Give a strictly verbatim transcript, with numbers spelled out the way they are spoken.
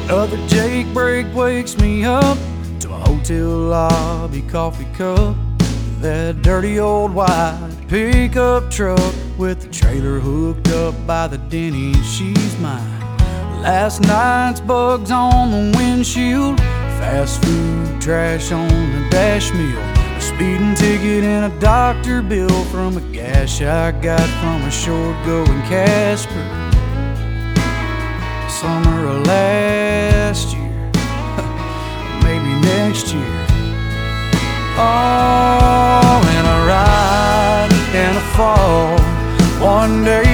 Another Jake break wakes me up to a hotel lobby coffee cup. That dirty old white pickup truck with the trailer hooked up by the Denny, she's mine. Last night's bugs on the windshield, fast food trash on the dash mill, a speeding ticket and a doctor bill from a gash I got from a short going Casper. Summer of last year, maybe next year. Oh, and a ride and a fall, one day